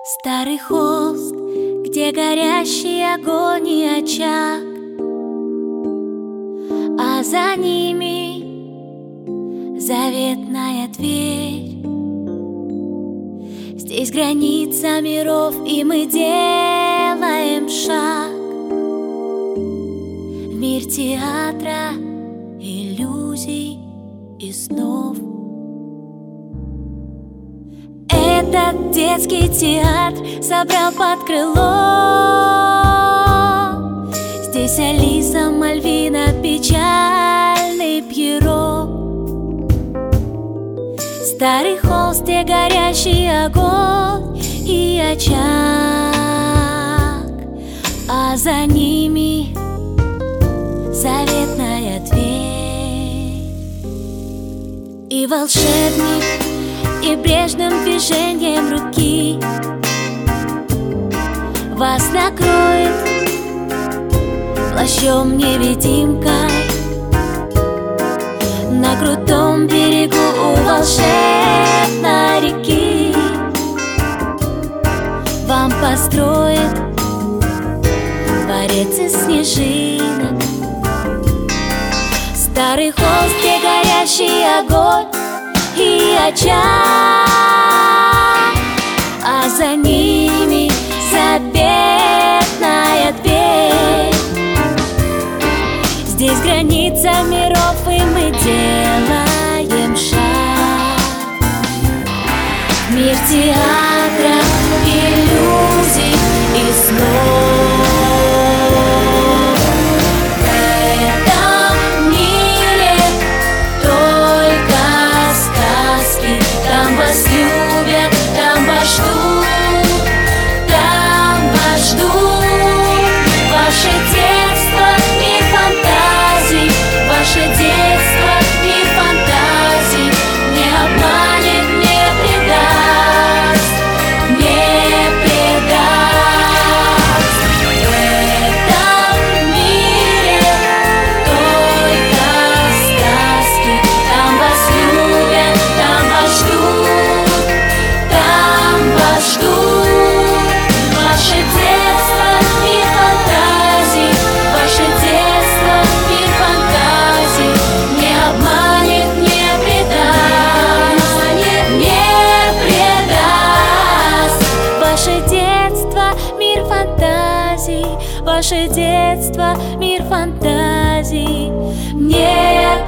Старый холст, где горящий огонь и очаг, а за ними заветная дверь. Здесь граница миров, и мы делаем шаг в мир театра, иллюзий и снов. Этот детский театр собрал под крыло. Здесь Алиса, Мальвина, печальный Пьеро. Старый холст, где горящий огонь и очаг, а за ними заветная дверь. И волшебник, и брежным движением руки вас накроет плащом-невидимкой. На крутом берегу у волшебной реки вам построит дворец из снежинок. Старый холст, где горящий огонь и очаг, а за ними заветная дверь. Здесь граница миров, и мы делаем шаг в мир театра, иллюзий и снов. Ваше детство, мир фантазий не